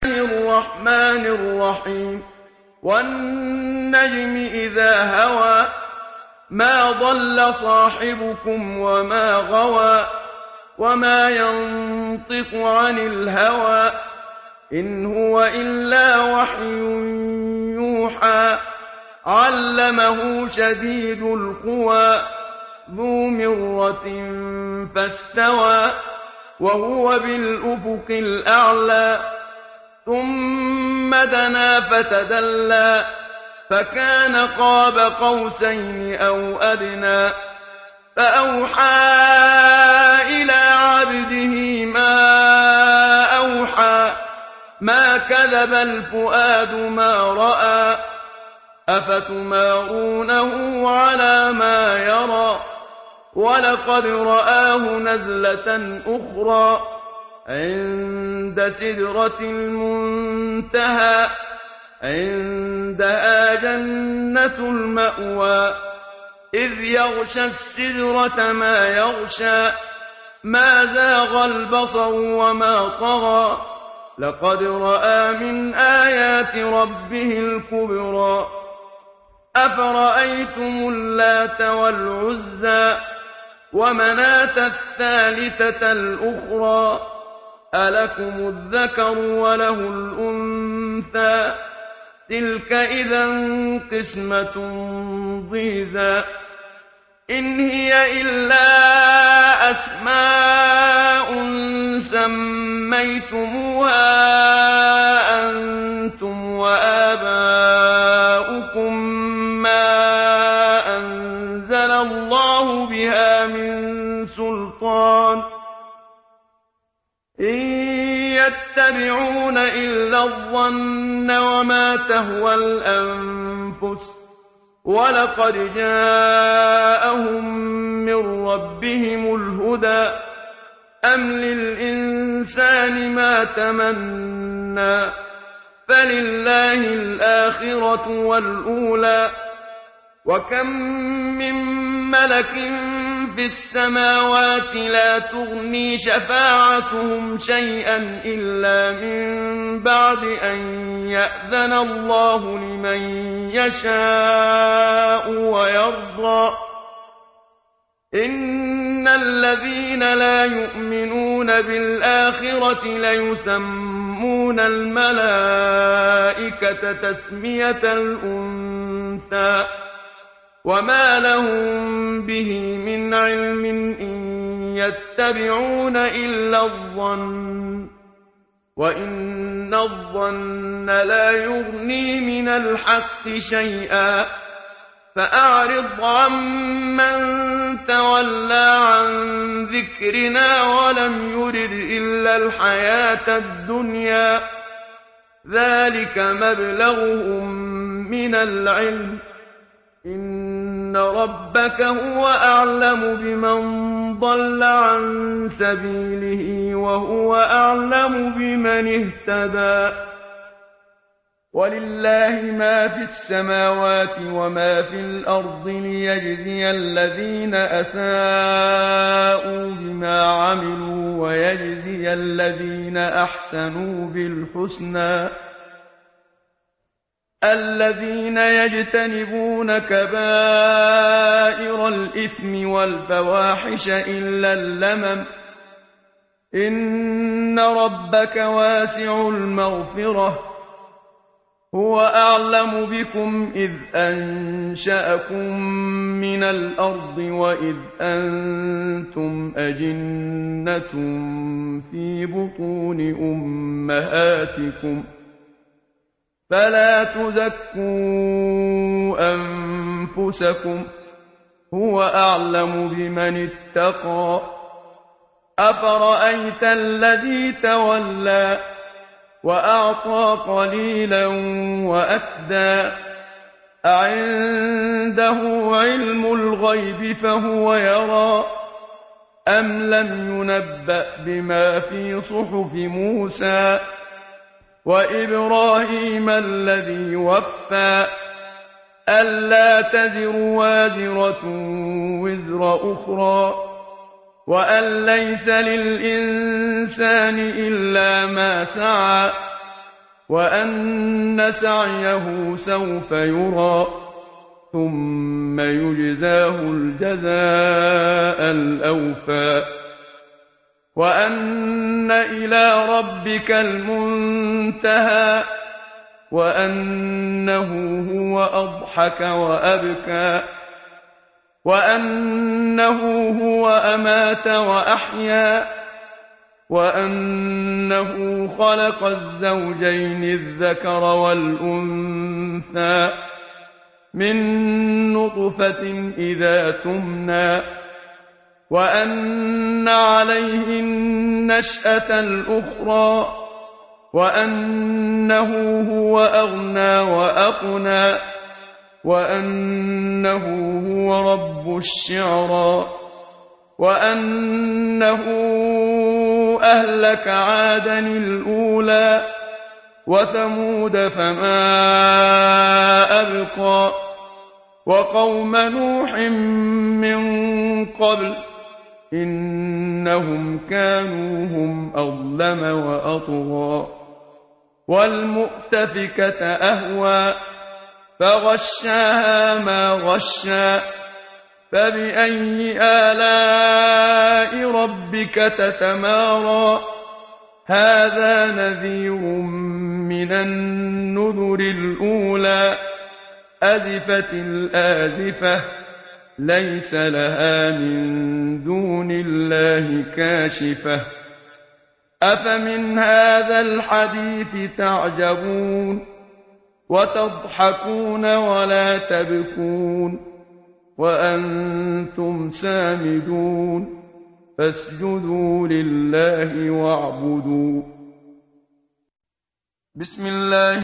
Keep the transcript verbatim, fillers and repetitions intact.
الرحمن الرحيم والنجم إذا هوى ما ضل صاحبكم وما غوى وما ينطق عن الهوى إن هو إلا وحي يوحى علمه شديد القوى ذو مرة فاستوى وهو بالأفق الأعلى ثم دنا فتدلى فكان قاب قوسين أو أدنى فأوحى إلى عبده ما أوحى ما كذب الفؤاد ما رأى أفتمارونه على ما يرى ولقد رآه نزلة أخرى عند سدرة المنتهى عندها جنة المأوى إذ يغشى السدرة ما يغشى ما زاغ البصر وما طغى لقد رأى من آيات ربه الكبرى أفرأيتم اللات والعزى ومناة الثالثة الأخرى ألكم الذكر وله الأنثى تلك إذا قسمة ضيزى إن هي إلا أسماء سميتموها أنتم وآباؤكم ما أنزل الله بها من سلطان إن يتبعون إلا الظن وما تهوى الأنفس ولقد جاءهم من ربهم الهدى أم للإنسان ما تمنى فلله الآخرة والأولى وكم من ملك في السماوات لا تغني شفاعتهم شيئا إلا من بعد أن يأذن الله لمن يشاء ويرضى إن الذين لا يؤمنون بالآخرة ليسمون الملائكة تسمية الأنثى وما لهم به من علم إن يتبعون إلا الظن وإن الظن لا يغني من الحق شيئا فأعرض عمن تولى عن ذكرنا ولم يرد إلا الحياة الدنيا ذلك مبلغهم من العلم إن ربك هو أعلم بمن ضل عن سبيله وهو أعلم بمن اهتدى ولله ما في السماوات وما في الأرض ليجزي الذين أساءوا بما عملوا ويجزي الذين أحسنوا بالحسنى الذين يجتنبون كبائر الإثم والفواحش إلا اللمم إن ربك واسع المغفرة هو أعلم بكم إذ أنشأكم من الأرض وإذ أنتم أجنة في بطون أمهاتكم فلا تزكوا أنفسكم هو أعلم بمن اتقى أفرأيت الذي تولى وأعطى قليلا وأكدى أعنده علم الغيب فهو يرى أم لم ينبأ بما في صحف موسى وإبراهيم الذي وفى ألا تزر وازرة وزر أخرى وأن ليس للإنسان إلا ما سعى وأن سعيه سوف يرى ثم يجزاه الجزاء الأوفى وأن إلى ربك المنتهى وأنه هو أضحك وأبكى وأنه هو أمات وأحيا وأنه خلق الزوجين الذكر والأنثى من نطفة إذا تمنى وأن عليه النشأة الأخرى وأنه هو أغنى وأقنى وأنه هو رب الشعرى وأنه أهلك عادا الأولى وثمود فما أبقى وقوم نوح من قبل إنهم كانوا هم أظلم وأطغى والمؤتفكة أهوى فغشاها ما غشى فبأي آلاء ربك تتمارى هذا نذير من النذر الأولى أزفت الآزفة ليس لها من دون الله كاشفة أفمن هذا الحديث تعجبون وتضحكون ولا تبكون وأنتم سامدون فاسجدوا لله واعبدوا بسم الله